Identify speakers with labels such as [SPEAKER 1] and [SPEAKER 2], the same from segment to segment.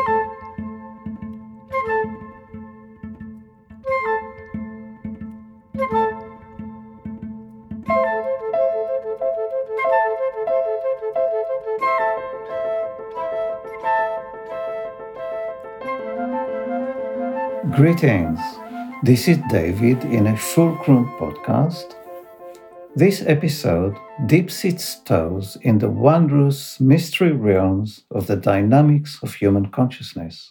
[SPEAKER 1] Greetings. This is David in a Fulcrum podcast. This episode dips its toes in the wondrous mystery realms of the dynamics of human consciousness.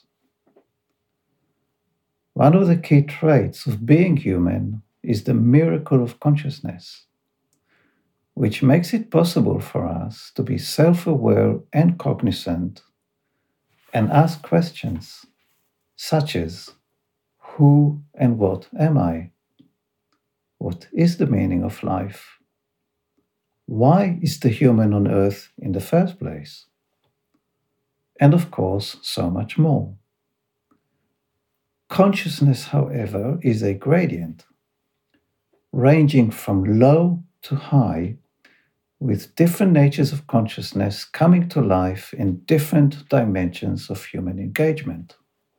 [SPEAKER 1] One of the key traits of being human is the miracle of consciousness, which makes it possible for us to be self-aware and cognizant and ask questions such as, who and what am I? What is the meaning of life? Why is the human on earth in the first place? And of course, so much more. Consciousness, however, is a gradient, ranging from low to high, with different natures of consciousness coming to life in different dimensions of human engagement.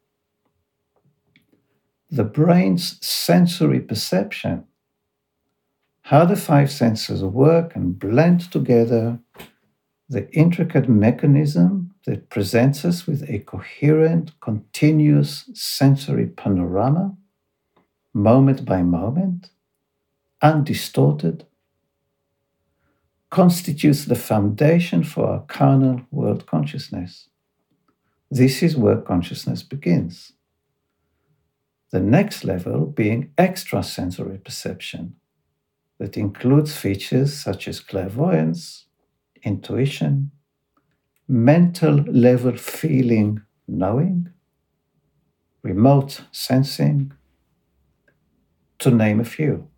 [SPEAKER 1] The brain's sensory perception, how the five senses work and blend together, the intricate mechanism that presents us with a coherent, continuous sensory panorama, moment by moment, undistorted, constitutes the foundation for our carnal world consciousness. This is where consciousness begins. The next level being extrasensory perception, that includes features such as clairvoyance, intuition, mental level feeling, knowing, remote sensing, to name a few.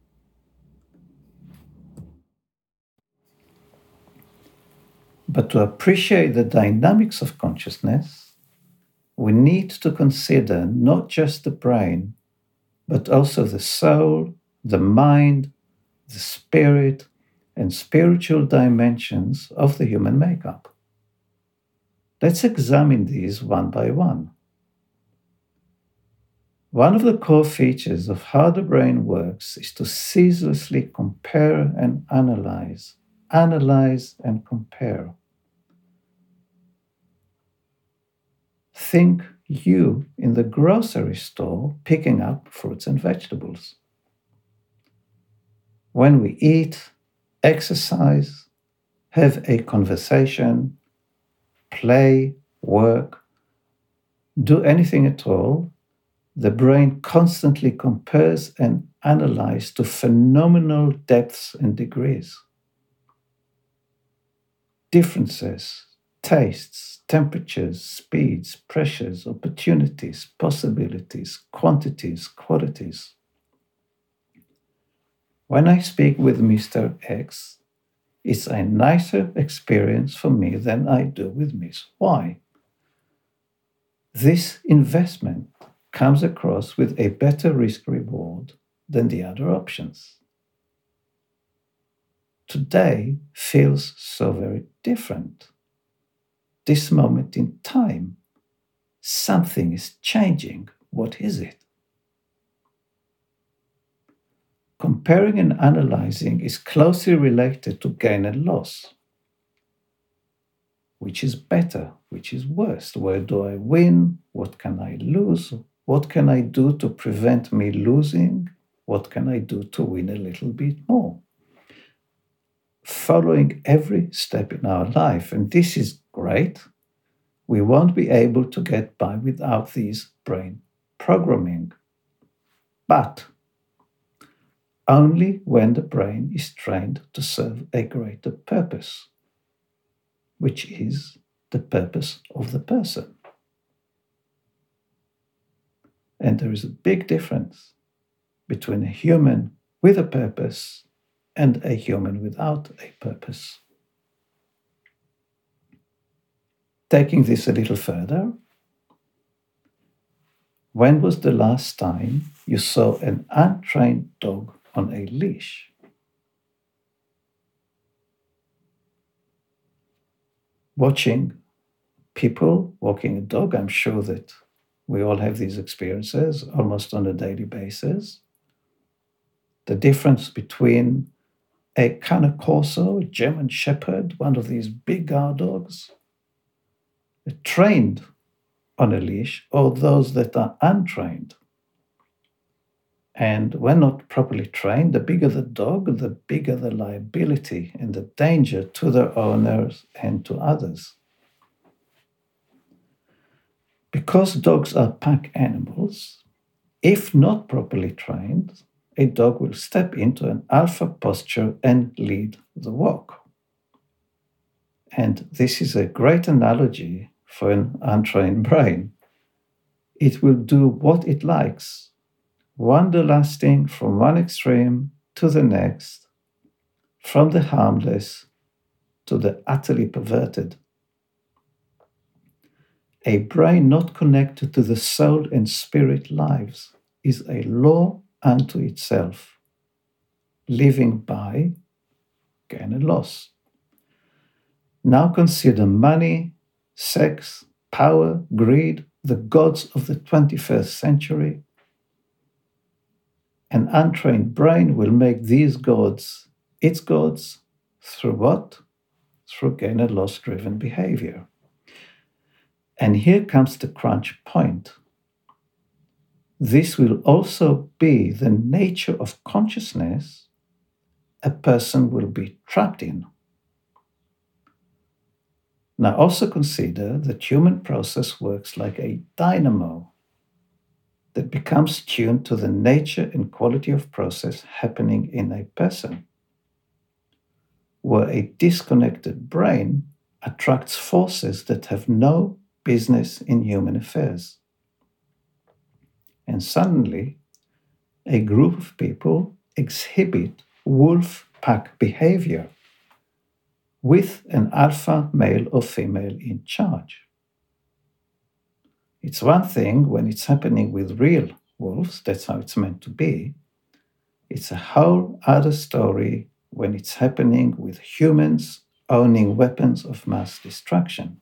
[SPEAKER 1] But to appreciate the dynamics of consciousness, we need to consider not just the brain, but also the soul, the mind, the spirit, and spiritual dimensions of the human makeup. Let's examine these one by one. One of the core features of how the brain works is to ceaselessly compare and analyze and compare. Think you in the grocery store picking up fruits and vegetables. When we eat, exercise, have a conversation, play, work, do anything at all, the brain constantly compares and analyzes to phenomenal depths and degrees. Differences, tastes, temperatures, speeds, pressures, opportunities, possibilities, quantities, qualities. When I speak with Mr. X, it's a nicer experience for me than I do with Miss Y. This investment comes across with a better risk-reward than the other options. Today feels so very different. This moment in time, something is changing. What is it? Comparing and analyzing is closely related to gain and loss. Which is better? Which is worse? Where do I win? What can I lose? What can I do to prevent me losing? What can I do to win a little bit more? Following every step in our life, and this is great. We won't be able to get by without these brain programming. But only when the brain is trained to serve a greater purpose, which is the purpose of the person. And there is a big difference between a human with a purpose and a human without a purpose. Taking this a little further, when was the last time you saw an untrained dog on a leash? Watching people walking a dog, I'm sure that we all have these experiences almost on a daily basis. The difference between a Cane Corso, a German Shepherd, one of these big guard dogs, trained on a leash, or those that are untrained. And when not properly trained, the bigger the dog, the bigger the liability and the danger to their owners and to others. Because dogs are pack animals, if not properly trained, a dog will step into an alpha posture and lead the walk. And this is a great analogy for an untrained brain. It will do what it likes, wanderlusting from one extreme to the next, from the harmless to the utterly perverted. A brain not connected to the soul and spirit lives is a law unto itself, living by gain and loss. Now consider money, sex, power, greed, the gods of the 21st century. An untrained brain will make these gods its gods through what? Through gain and loss driven behavior. And here comes the crunch point. This will also be the nature of consciousness a person will be trapped in. Now also consider that human process works like a dynamo that becomes tuned to the nature and quality of process happening in a person, where a disconnected brain attracts forces that have no business in human affairs. And suddenly, a group of people exhibit wolf pack behavior with an alpha male or female in charge. It's one thing when it's happening with real wolves, that's how it's meant to be. It's a whole other story when it's happening with humans owning weapons of mass destruction.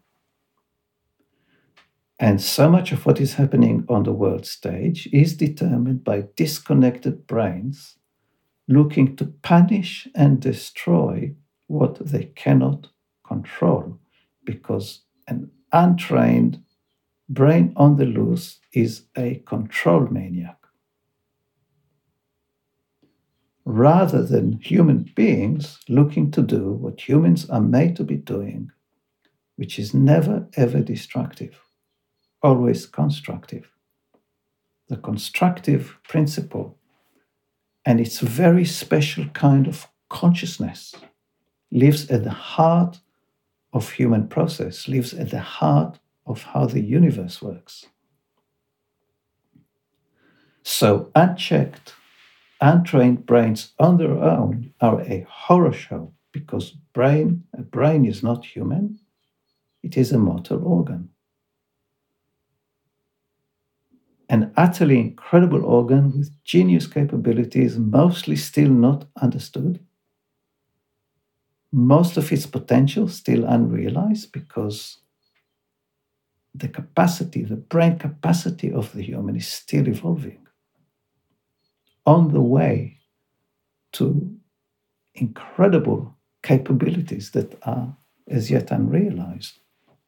[SPEAKER 1] And so much of what is happening on the world stage is determined by disconnected brains looking to punish and destroy what they cannot control, because an untrained brain on the loose is a control maniac. Rather than human beings looking to do what humans are made to be doing, which is never ever destructive, always constructive. The constructive principle and its very special kind of consciousness lives at the heart of human process, lives at the heart of how the universe works. So unchecked, untrained brains on their own are a horror show, because a brain is not human, it is a mortal organ. An utterly incredible organ with genius capabilities, mostly still not understood. Most of its potential still unrealized, because the brain capacity of the human is still evolving, on the way to incredible capabilities that are as yet unrealized.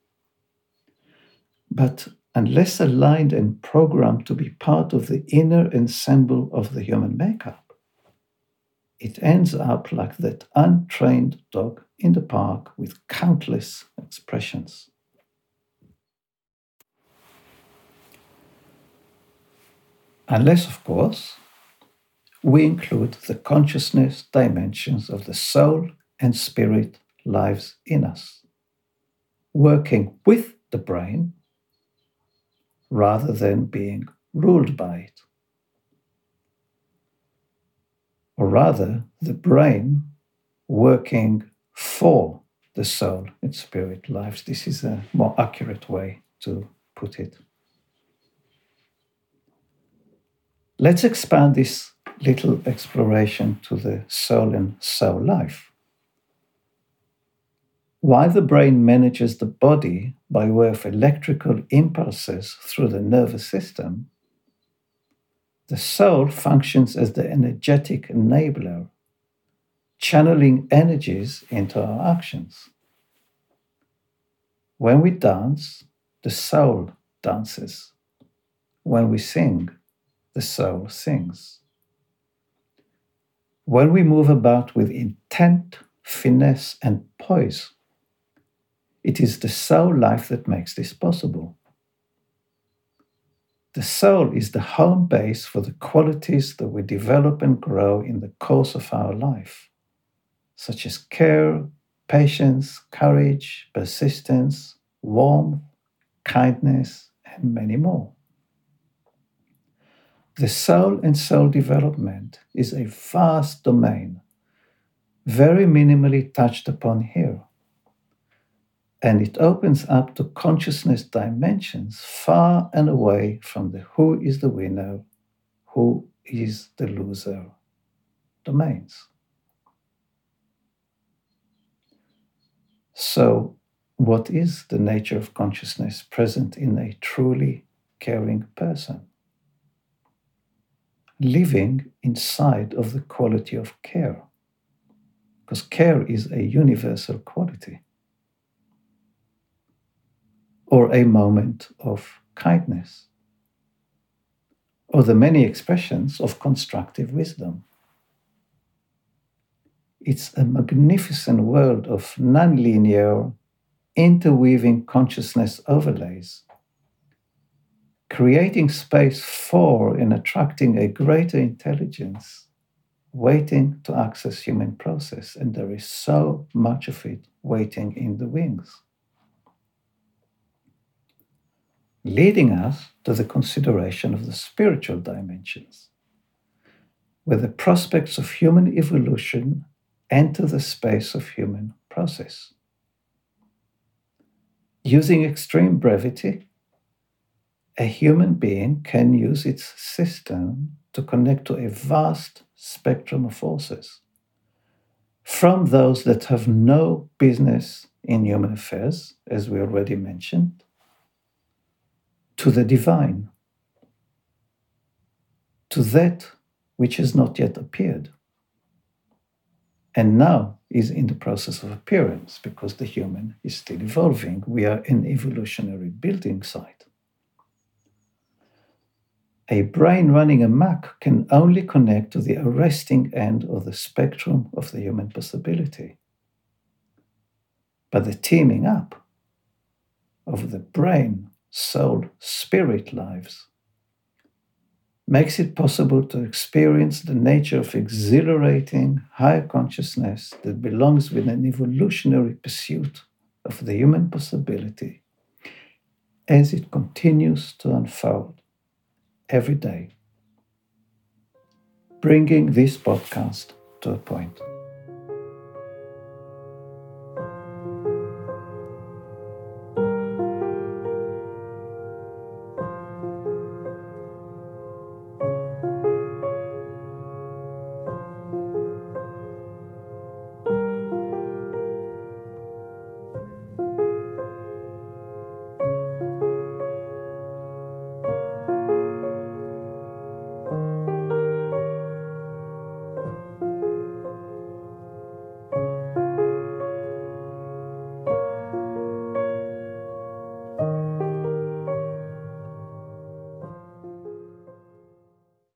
[SPEAKER 1] But unless aligned and programmed to be part of the inner ensemble of the human makeup, it ends up like that untrained dog in the park with countless expressions. Unless, of course, we include the consciousness dimensions of the soul and spirit lives in us, working with the brain rather than being ruled by it. Or rather, the brain working for the soul and spirit lives. This is a more accurate way to put it. Let's expand this little exploration to the soul and soul life. While the brain manages the body by way of electrical impulses through the nervous system, the soul functions as the energetic enabler, channeling energies into our actions. When we dance, the soul dances. When we sing, the soul sings. When we move about with intent, finesse, and poise, it is the soul life that makes this possible. The soul is the home base for the qualities that we develop and grow in the course of our life, such as care, patience, courage, persistence, warmth, kindness, and many more. The soul and soul development is a vast domain, very minimally touched upon here. And it opens up to consciousness dimensions far and away from the who is the winner, who is the loser domains. So, what is the nature of consciousness present in a truly caring person? Living inside of the quality of care, because care is a universal quality. Or a moment of kindness, or the many expressions of constructive wisdom. It's a magnificent world of nonlinear, interweaving consciousness overlays, creating space for and attracting a greater intelligence waiting to access human process, and there is so much of it waiting in the wings. Leading us to the consideration of the spiritual dimensions, where the prospects of human evolution enter the space of human process. Using extreme brevity, a human being can use its system to connect to a vast spectrum of forces, from those that have no business in human affairs, as we already mentioned, to the divine, to that which has not yet appeared, and now is in the process of appearance, because the human is still evolving. We are an evolutionary building site. A brain running amok can only connect to the arresting end of the spectrum of the human possibility. But the teaming up of the brain, soul, spirit lives makes it possible to experience the nature of exhilarating higher consciousness that belongs with an evolutionary pursuit of the human possibility as it continues to unfold every day, bringing this podcast to a point.